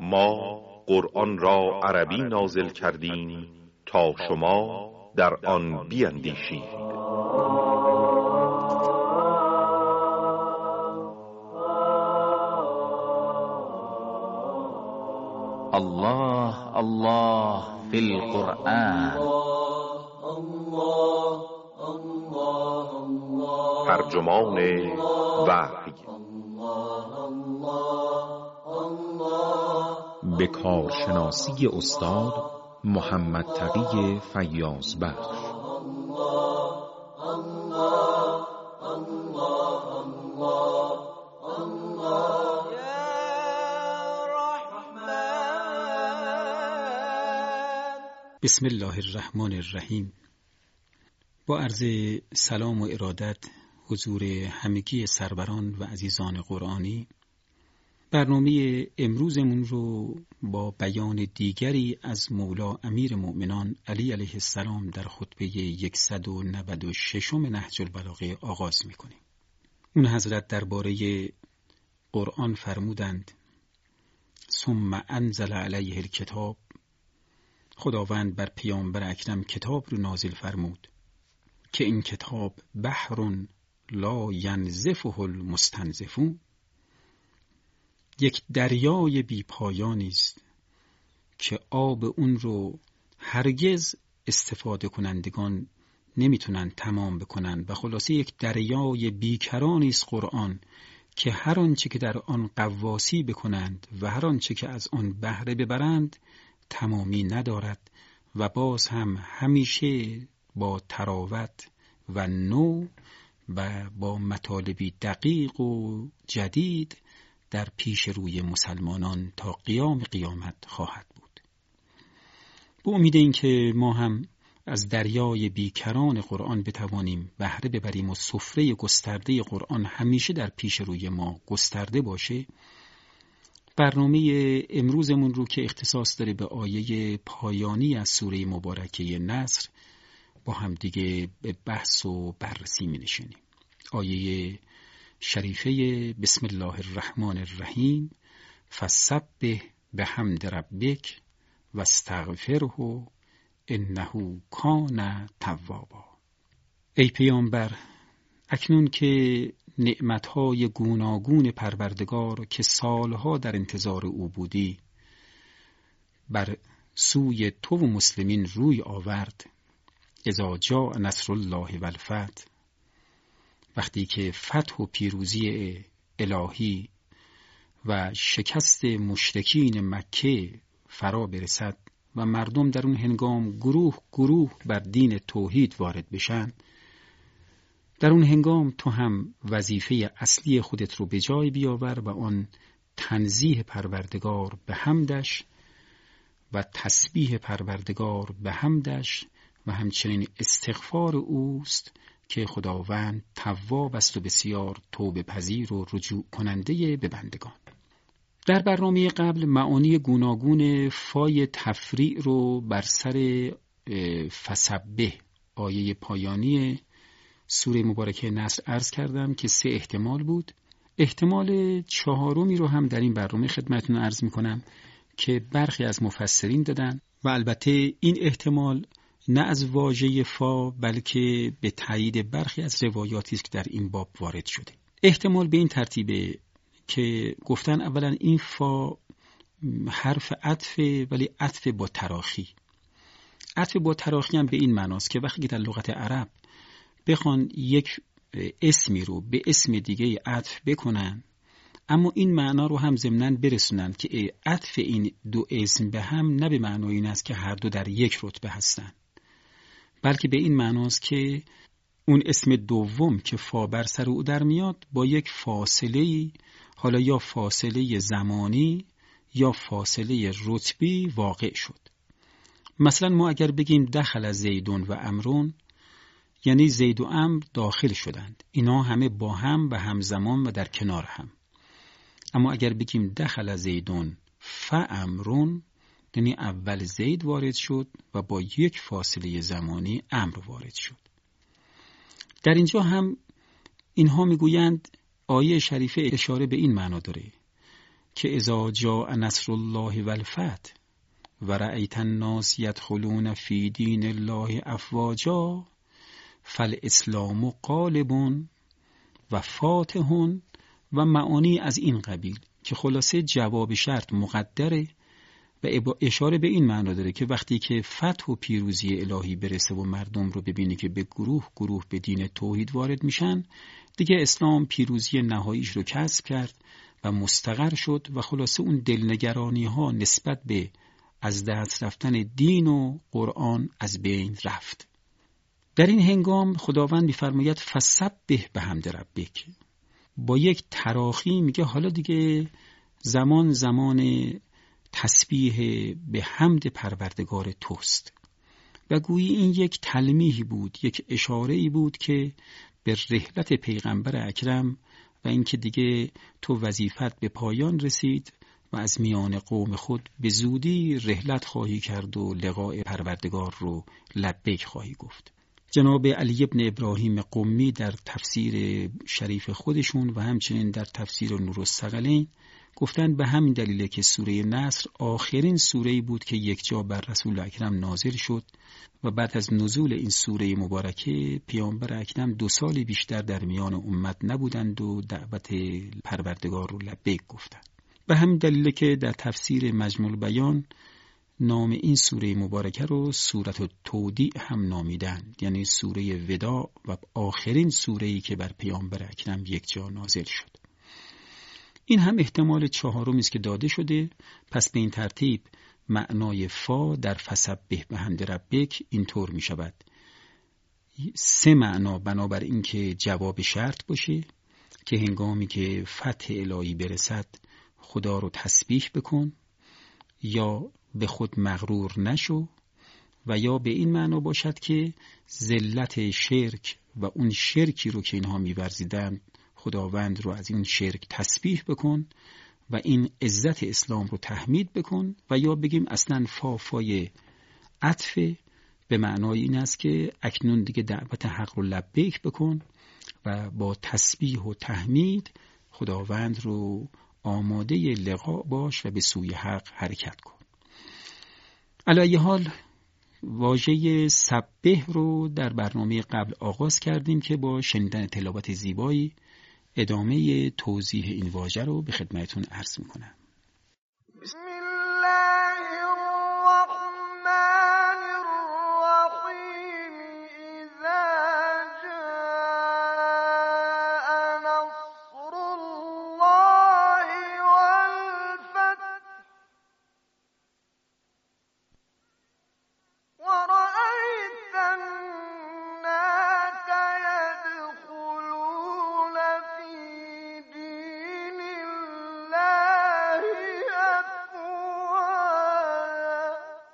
ما قرآن را عربی نازل کردیم تا شما در آن بیندیشید. الله الله فی القرآن. ترجمان وحی به کارشناسی استاد محمد تقی فیاضبخش. بسم الله الرحمن الرحیم. با عرض سلام و ارادت حضور همگی سروران و عزیزان قرآنی، برنامه امروزمون رو با بیان دیگری از مولا امیر مؤمنان علی علیه السلام در خطبه 196 نهج البلاغه آغاز میکنیم. اون حضرت درباره قرآن فرمودند ثم انزل علیه الکتاب، خداوند بر پیامبر اکرم کتاب رو نازل فرمود که این کتاب بحر لا ینزفه المستنزفون، یک دریای بی پایانی است که آب اون رو هرگز استفاده کنندگان نمیتونن تمام بکنن و خلاصه یک دریای بیکرانی است قرآن که هر آنچه که در آن غواصی بکنند و هر آنچه که از آن بهره ببرند تمامی ندارد و باز هم همیشه با تراوت و نو و با مطالبی دقیق و جدید در پیش روی مسلمانان تا قیام قیامت خواهد بود. با امید این که ما هم از دریای بیکران قرآن بتوانیم بهره ببریم و سفره گسترده قرآن همیشه در پیش روی ما گسترده باشه، برنامه امروزمون رو که اختصاص داره به آیه پایانی از سوره مبارکه نصر با هم دیگه به بحث و بررسی می نشینیم. آیه شریفه بسم الله الرحمن الرحیم فسبح بحمد ربک واستغفره انه کان توابا. ای پیامبر، اکنون که نعمتهای گوناگون پروردگار که سالها در انتظار او بودی بر سوی تو و مسلمین روی آورد، اذا جاء نصر الله و الفتح، وقتی که فتح و پیروزی الهی و شکست مشرکین مکه فرا برسد و مردم در اون هنگام گروه گروه بر دین توحید وارد بشن، در اون هنگام تو هم وظیفه اصلی خودت رو به جای بیاور و آن تنزیه پروردگار به حمدش و تسبیح پروردگار به حمدش و همچنین استغفار اوست که خداوند تواب است و بسیار توبه پذیر و رجوع کننده به بندگان. در برنامه قبل معانی گوناگون فای تفریع رو بر سر فسبح آیه پایانی سوره مبارکه نصر عرض کردم که 3 احتمال بود. احتمال 4 رو هم در این برنامه خدمتتون عرض میکنم که برخی از مفسرین دادن و البته این احتمال نه از واژه فا بلکه به تایید برخی از روایاتی است که در این باب وارد شده. احتمال به این ترتیبه که گفتن اولا این فا حرف عطف، ولی عطف با تراخی. عطف با تراخی هم به این معناست که وقتی که در لغت عرب بخوان یک اسمی رو به اسم دیگه عطف بکنن، اما این معنا رو هم ضمناً برسونن که عطف این دو اسم به هم نه به معنای این است که هر دو در یک رتبه هستن، بلکه به این معناست که اون اسم دوم که فا بر سر او در میاد با یک فاصله، حالا یا فاصله زمانی یا فاصله رتبی واقع شد. مثلا ما اگر بگیم دخل زیدون و امرون، یعنی زید و عمرو داخل شدند، اینا همه با هم و همزمان و در کنار هم. اما اگر بگیم دخل زیدون فامرون، یعنی اول زید وارد شد و با یک فاصله زمانی عمرو وارد شد. در اینجا هم اینها میگویند آیه شریفه اشاره به این معنا داره که اذا جاء نصر الله والفتح و رأیت الناس یدخلون فی دین الله افواجا فالاسلام غالب و فاتح و معانی از این قبیل که خلاصه جواب شرط مقدره و اشاره به این معنا داره که وقتی که فتح و پیروزی الهی برسه و مردم رو ببینی که به گروه به دین توحید وارد میشن، دیگه اسلام پیروزی نهاییش رو کسب کرد و مستقر شد و خلاصه اون دلنگرانی ها نسبت به از دست رفتن دین و قرآن از بین رفت. در این هنگام خداوند می‌فرماید فسبح بحمد ربک، با یک تراخی میگه حالا دیگه زمان تسبیح به حمد پروردگار توست و گویی این یک تلمیح بود، یک اشاره‌ای بود که به رحلت پیغمبر اکرم و اینکه دیگه تو وظیفت به پایان رسید و از میان قوم خود به زودی رحلت خواهی کرد و لقاء پروردگار رو لبیک خواهی گفت. جناب علی ابن ابراهیم قمی در تفسیر شریف خودشون و همچنین در تفسیر نورالثقلین گفتن به همین دلیله که سوره نصر آخرین سوره‌ای بود که یک جا بر رسول اکرم نازل شد و بعد از نزول این سوره مبارکه پیامبر اکرم 2 سال بیشتر در میان امت نبودند و دعوت پروردگار رو لبیک گفتند. به همین دلیله که در تفسیر مجموع بیان نام این سوره مبارکه رو سوره التودیع هم نامیدند، یعنی سوره وداع و آخرین سوره‌ای که بر پیامبر اکرم یک جا نازل شد. این هم احتمال 4 است که داده شده. پس به این ترتیب معنای فا در فسبح بحمد ربک اینطور می شود: 3 معنا بنابر این که جواب شرط باشه که هنگامی که فتح الهی برسد خدا رو تسبیح بکن، یا به خود مغرور نشو، و یا به این معنا باشد که ذلت شرک و اون شرکی رو که اینها می‌ورزیدند خداوند رو از این شرک تسبیح بکن و این عزت اسلام رو تحمید بکن، و یا بگیم اصلا فای عطف به معنای این است که اکنون دیگه دعوت حق رو لبیک بکن و با تسبیح و تحمید خداوند رو آماده لقاء باش و به سوی حق حرکت کن. علی ای حال واژه سبح رو در برنامه قبل آغاز کردیم که با شنیدن تلاوت زیبایی ادامه توضیح این واژه رو به خدمتتون عرض میکنم. بسم الله الرحمن الرحیم. اذا جاء نصر الله والفتح ورأيت الناس يدخلون في دين الله أفواجا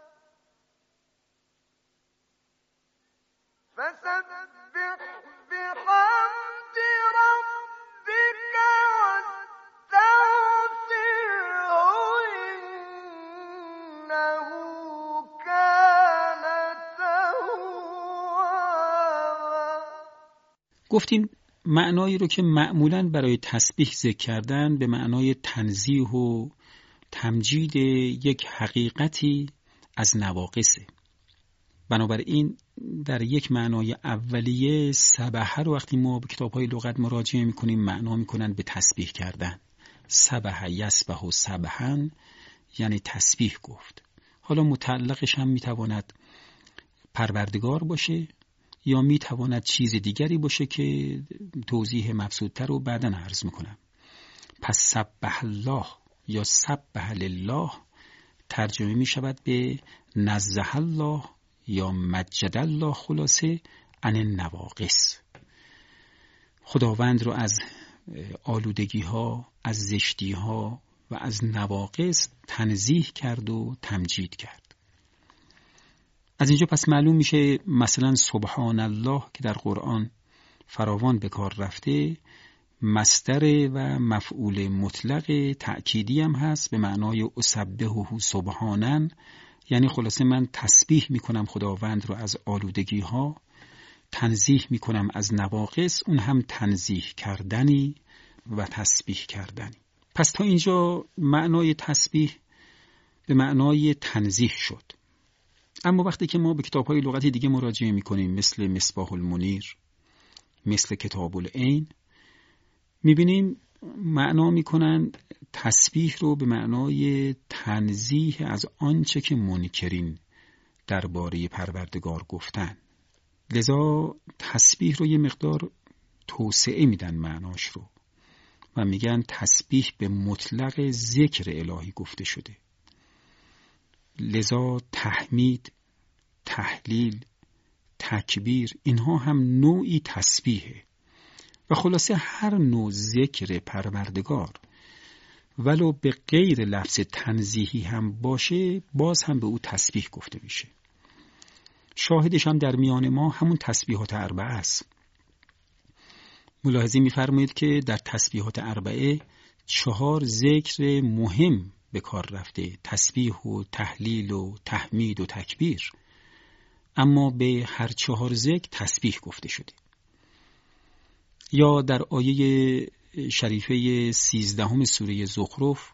فسبح بحمد ربك واستغفره إنه كان توابا. گفتیم معنایی رو که معمولاً برای تسبیح ذکر کردن به معنای تنزیه و تمجید یک حقیقتی از نواقصه. بنابراین در یک معنای اولیه سبح رو وقتی ما به کتاب‌های لغت مراجعه می‌کنیم معنا می‌کنن به تسبیح کردن. سبح یسبح و سبحن یعنی تسبیح گفت. حالا متعلقش هم می‌تواند پروردگار باشه یا می‌تواند چیز دیگری باشه که توضیح مبسوط‌تر رو بعداً عرض می‌کنم. پس سبح الله یا سبح لله ترجمه می‌شود به نزه الله یا مجد الله، خلاصه عن النواقص. خداوند رو از آلودگی‌ها، از زشتی‌ها و از نواقص تنزیه کرد و تمجید کرد. از اینجا پس معلوم میشه مثلا سبحان الله که در قرآن فراوان به کار رفته مصدر و مفعول مطلق تأکیدی هم هست به معنای اسبحه سبحانن، یعنی خلاصه من تسبیح میکنم خداوند رو از آلودگی ها، تنزیه میکنم از نواقص، اون هم تنزیه کردنی و تسبیح کردنی. پس تا اینجا معنای تسبیح به معنای تنزیه شد. اما وقتی که ما به کتاب‌های لغتی دیگه مراجعه می‌کنیم، مثل مصباح المنیر، مثل کتاب العین، می‌بینیم معنا می‌کنن تسبیح رو به معنای تنزیه از آنچه که منکرین درباره پروردگار گفتن. لذا تسبیح رو یه مقدار توسعه میدن معناش رو و میگن تسبیح به مطلق ذکر الهی گفته شده. لذا تحمید، تهلیل، تکبیر، اینها هم نوعی تسبیحه و خلاصه هر نوع ذکر پروردگار ولو به غیر لفظ تنزیهی هم باشه، باز هم به او تسبیح گفته میشه. شاهدش هم در میان ما همون تسبیحات اربعه است. ملاحظه می‌فرمایید که در تسبیحات اربعه 4 ذکر مهم به کار رفته: تسبیح و تهلیل و تحمید و تکبیر، اما به هر 4 ذکر تسبیح گفته شده. یا در آیه شریفه 13 سوره زخرف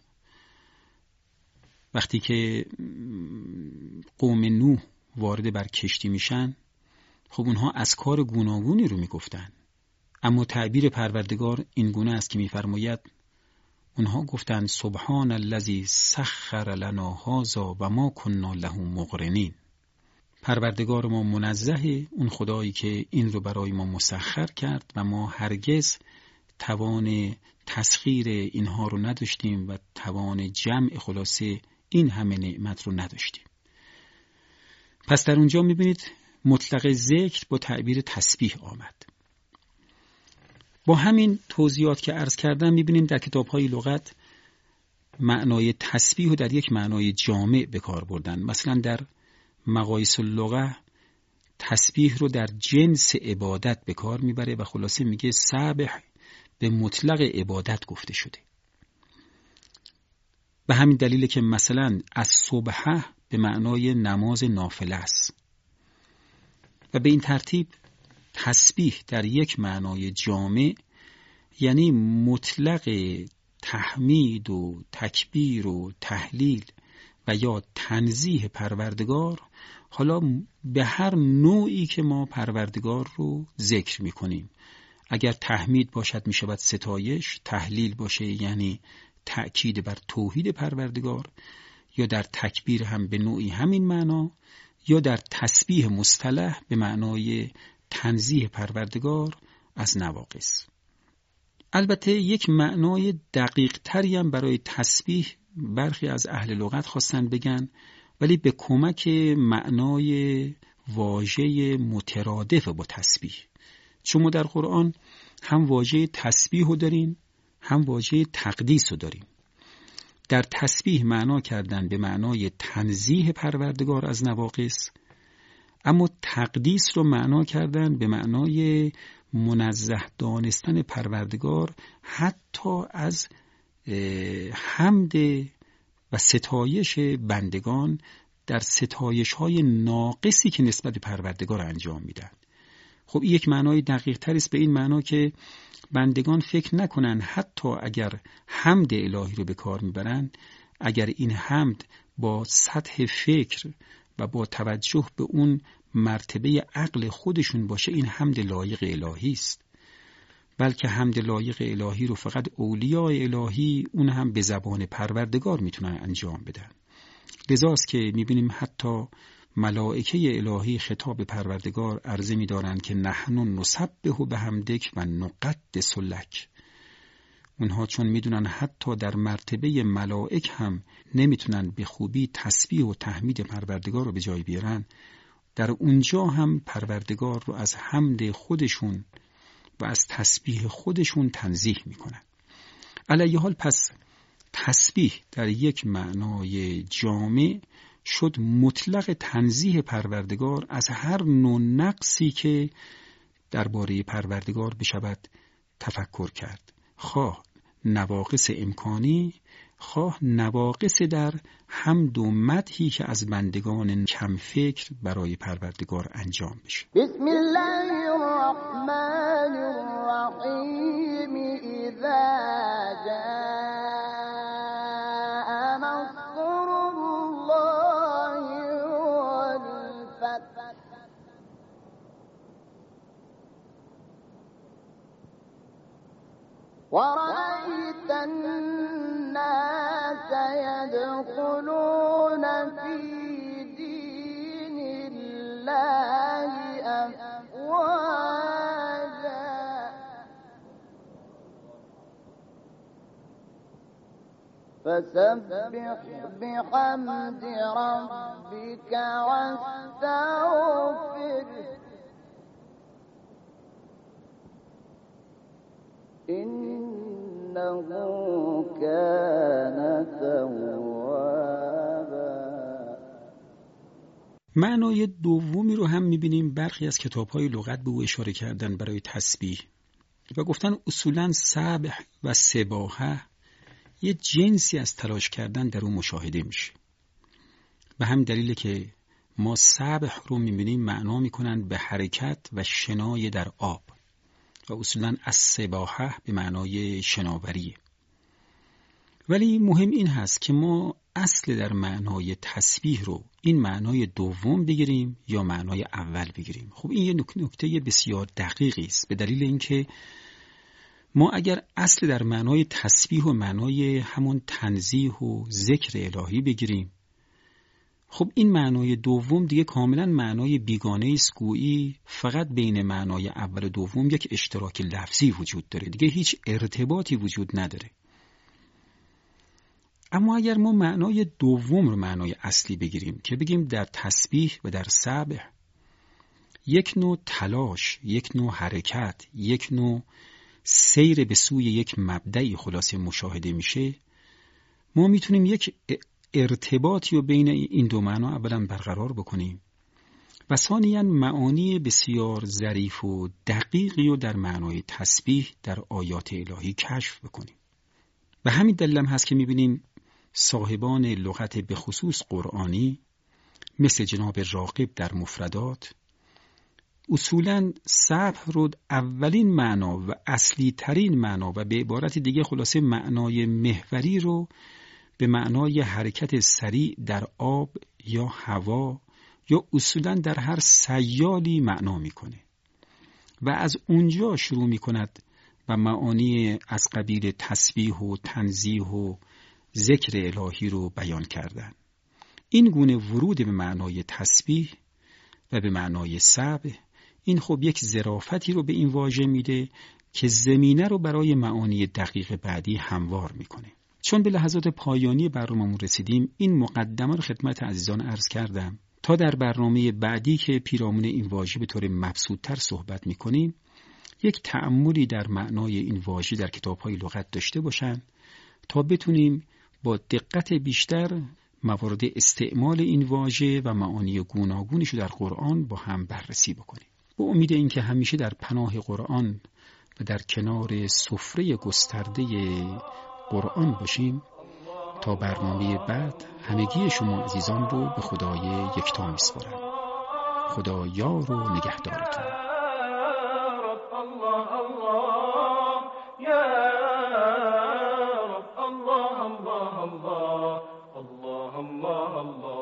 وقتی که قوم نوح وارد بر کشتی میشن، خب اونها از کار گوناگونی رو میگفتن، اما تعبیر پروردگار این گونه است که میفرماید اونها گفتند سبحان الذی سخر لنا هذا و ما كنا له مقرنین. پروردگار ما منزه، اون خدایی که این رو برای ما مسخر کرد و ما هرگز توان تسخیر اینها رو نداشتیم و توان جمع خلاصه این همه نعمت رو نداشتیم. پس در اونجا میبینید مطلق ذکر با تعبیر تسبیح آمد. با همین توضیحات که عرض کردم میبینیم در کتاب‌های لغت معنای تسبیح رو در یک معنای جامع به کار بردن. مثلا در مقایس اللغه تسبیح رو در جنس عبادت به کار میبره و خلاصه میگه سبح به مطلق عبادت گفته شده. به همین دلیله که مثلا از صبح به معنای نماز نافله است و به این ترتیب تسبیح در یک معنای جامع یعنی مطلق تحمید و تکبیر و تهلیل و یا تنزیه پروردگار، حالا به هر نوعی که ما پروردگار رو ذکر میکنیم. اگر تحمید باشد می شود ستایش، تهلیل باشه یعنی تأکید بر توحید پروردگار، یا در تکبیر هم به نوعی همین معنا، یا در تسبیح مصطلح به معنای تنزیه پروردگار از نواقص. البته یک معنای دقیق تری هم برای تسبیح برخی از اهل لغت خواستن بگن، ولی به کمک معنای واژه مترادف با تسبیح. چون ما در قرآن هم واژه تسبیح رو داریم، هم واژه تقدیس رو داریم. در تسبیح معنا کردن به معنای تنزیه پروردگار از نواقص، اما تقدیس رو معنا کردن به معنای منزه دانستن پروردگار حتی از حمد و ستایش بندگان در ستایش های ناقصی که نسبت پروردگار انجام میدن. خب این یک معنای دقیق تر است، به این معنا که بندگان فکر نکنن حتی اگر حمد الهی رو به کار میبرن، اگر این حمد با سطح فکر و با توجه به اون مرتبه عقل خودشون باشه، این حمد لایق الهی است، بلکه حمد لایق الهی رو فقط اولیاء الهی اون هم به زبان پروردگار میتونن انجام بدن. لذاست که میبینیم حتی ملائکه الهی خطاب پروردگار عرضه می‌دارند که نحن نسبح بحمدک و نقدس لک. اونها چون میدونن حتی در مرتبه ملائک هم نمیتونن به خوبی تسبیح و تحمید پروردگار رو به جای بیارن، در اونجا هم پروردگار رو از حمد خودشون و از تسبیح خودشون تنزیه میکنن. علیه حال پس تسبیح در یک معنای جامع شد مطلق تنزیه پروردگار از هر نوع نقصی که درباره پروردگار بشود تفکر کرد، خواه نواقص امکانی، خواه نواقص در حمد و مدحی که از بندگان کم فکر برای پروردگار انجام بشه. بسم الله الرحمن الرحیم اذا جاء ورأيت الناس يدخلون في دين الله أفواجا فسبح بحمد ربك واستغفره إنه كان توابا. معنای دومی رو هم می‌بینیم برخی از کتاب‌های لغت به او اشاره کردن برای تسبیح و گفتن اصولاً سبح و سباحه یه جنسی از تلاش کردن در اون مشاهده میشه. به همین دلیله که ما سبح رو می‌بینیم معنا می‌کنن به حرکت و شنای در آب و اصولاً از سباحه به معنای شناوریه. ولی مهم این هست که ما اصل در معنای تسبیح رو این معنای دوم بگیریم یا معنای اول بگیریم. خب این یه نکته بسیار دقیقی است، به دلیل اینکه ما اگر اصل در معنای تسبیح و معنای همون تنزیه و ذکر الهی بگیریم، خب این معنای دوم دیگه کاملا معنای بیگانه است، گویی فقط بین معنای اول و دوم یک اشتراک لفظی وجود داره، دیگه هیچ ارتباطی وجود نداره. اما اگر ما معنای دوم رو معنای اصلی بگیریم که بگیم در تسبیح و در سبح یک نوع تلاش، یک نوع حرکت، یک نوع سیر به سوی یک مبدأی خلاصه مشاهده میشه، ما میتونیم یک ارتباطی رو بین این دو معنا اولا برقرار بکنیم و ثانیاً معانی بسیار ظریف و دقیقی رو در معنای تسبیح در آیات الهی کشف بکنیم. و همین دلیل هم هست که میبینیم صاحبان لغت به خصوص قرآنی مثل جناب راغب در مفردات اصولاً سبح رو اولین معنا و اصلی ترین معنا و به عبارت دیگه خلاصه معنای محوری رو به معنای حرکت سریع در آب یا هوا یا اصولاً در هر سیالی معنا میکنه و از اونجا شروع میکند و معانی از قبیل تسبیح و تنزیه و ذکر الهی رو بیان کردن. این گونه ورود به معنای تسبیح و به معنای سبح این خب یک ظرافتی رو به این واژه میده که زمینه رو برای معانی دقیق بعدی هموار میکنه. چون به لحظات پایانی برنامه‌مون رسیدیم، این مقدمه رو خدمت عزیزان عرض کردم تا در برنامه بعدی که پیرامون این واژه به طور مبسوط‌تر صحبت میکنیم یک تأملی در معنای این واژه در کتاب‌های لغت داشته باشن تا بتونیم با دقت بیشتر موارد استعمال این واژه و معانی گوناگونش رو در قرآن با هم بررسی بکنیم. با امید اینکه همیشه در پناه قرآن و در کنار سفره گسترده قرآن باشیم تا برنامه بعد همگی شما عزیزان رو به خدای یکتا میسپارم. خدا یار و نگهدارتون. الله